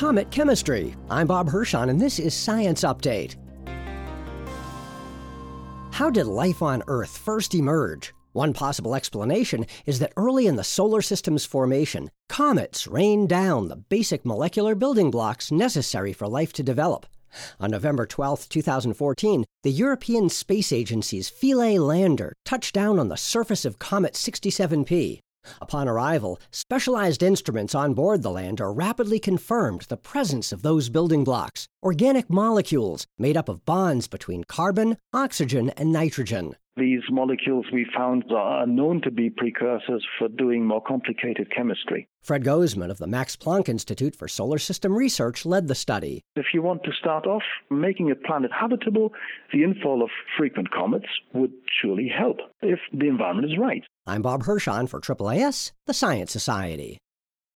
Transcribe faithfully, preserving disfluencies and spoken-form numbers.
comet chemistry. I'm Bob Hirschon, and this is Science Update. How did life on Earth first emerge? One possible explanation is that early in the solar system's formation, comets rained down the basic molecular building blocks necessary for life to develop. On November twelfth, twenty fourteen, the European Space Agency's Philae lander touched down on the surface of Comet sixty-seven P. Upon arrival, specialized instruments on board the lander rapidly confirmed the presence of those building blocks, organic molecules made up of bonds between carbon, oxygen, and nitrogen. These molecules we found are known to be precursors for doing more complicated chemistry. Fred Gozman of the Max Planck Institute for Solar System Research led the study. If you want to start off making a planet habitable, the infall of frequent comets would surely help, if the environment is right. I'm Bob Hirschon for A A A S, the Science Society.